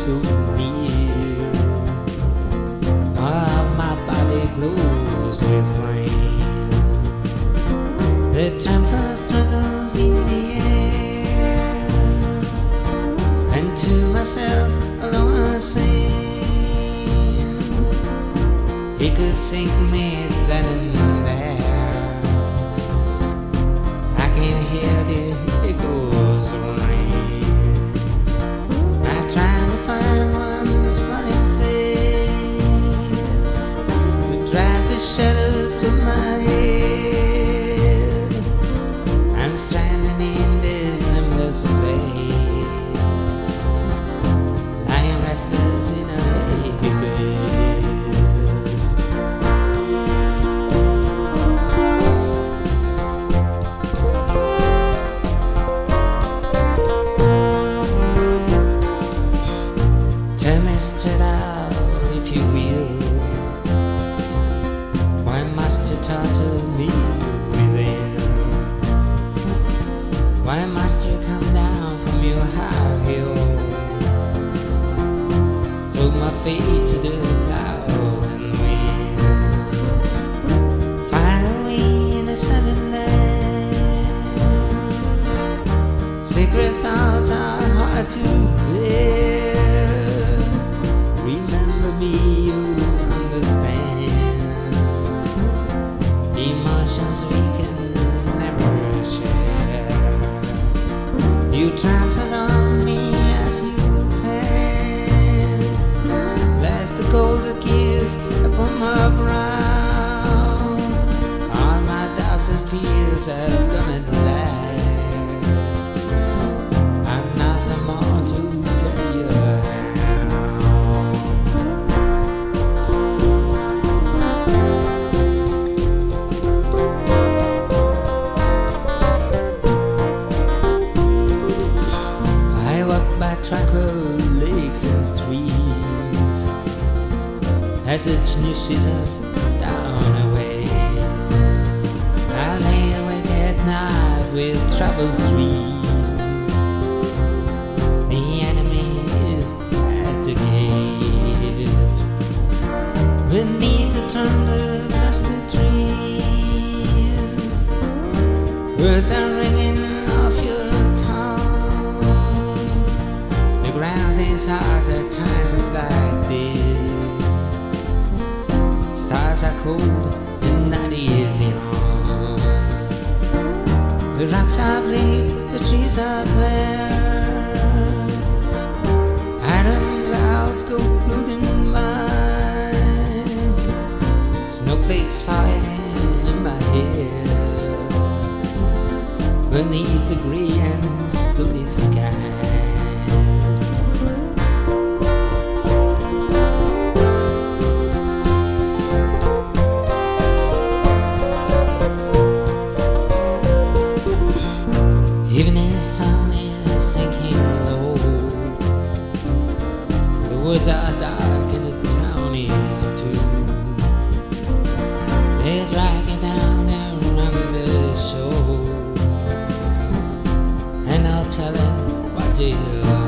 so near. All my body glows with flame. The tempest struggles in the air, and to myself alone I sing, he could sink me then and there. I can hear the echoes ring. I try to find one's running face to drive the shadows from my head. I'm stranded in this nameless place, lying restless in a heavy bed. Tell me straight out, if you will, why must you torture me within? Why must you come down from your high hill, throw my feet to the clouds and wind, far away in a southern land? Secret thoughts are hard to bear. Remember me, you understand. Emotions we can never share. You trampled on me as you passed, left the golden kiss upon my brow. All my doubts and fears have gone at last. I've nothing more to tell you. By tranquil lakes and streams, as each new season's down away, I lay awake at night with troubled dreams. The enemy is at the gate, beneath the thunder-blasted trees. Words are ringing off your ground is hard at times like this. Stars are cold, the night is young. The rocks are bleak, the trees are bare. Iron clouds go floating by, snowflakes falling in my hair, beneath the grey and stony sky. Evening sun is sinking low, the woods are dark and the town is too. They drag it down there on the shore, and I'll tell it what you